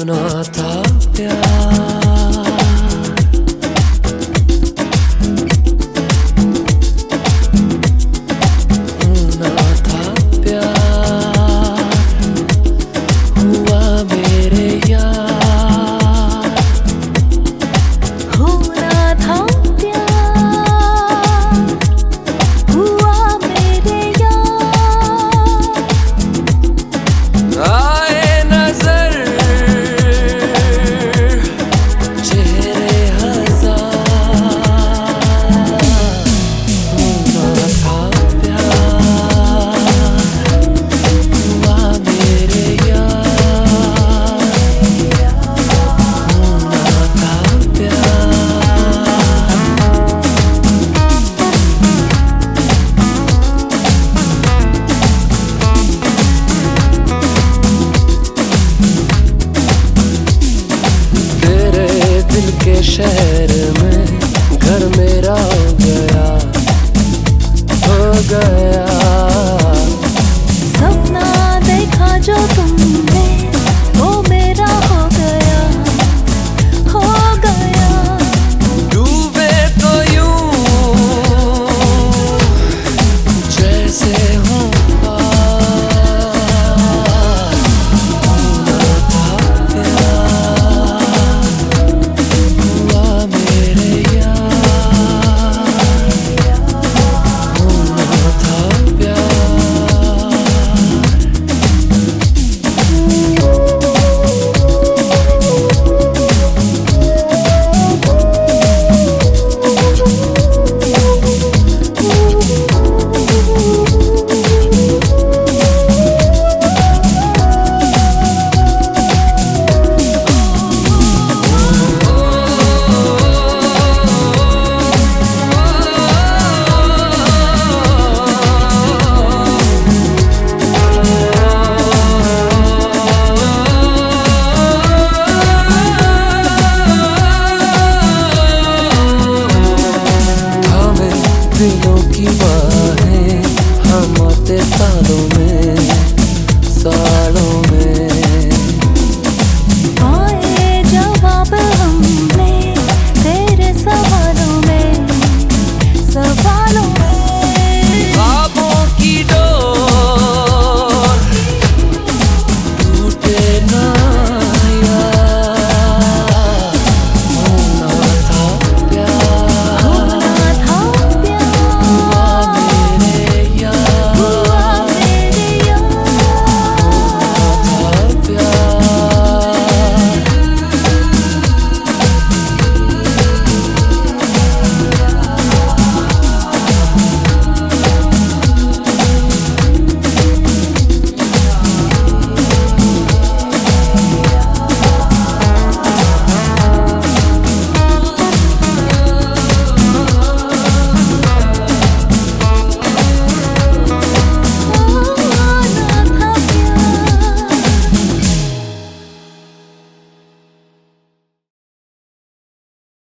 होना था प्यार, होना था प्यार, हुआ मेरे यार, होना था प्यार, हुआ मेरे यार। आए नजर चेहरे हजार, होना था प्यार, हुआ मेरे यार, होना था प्यार। तेरे दिल के शहर में घर मेरा हो गया, हो गया। सपना देखा जो तुमने वो मेरा हो गया, हो गया। डूबे तो यूं जैसे हूँ पार, होना था प्यार, हुआ मेरे यार, होना था प्यार। दिलों की बात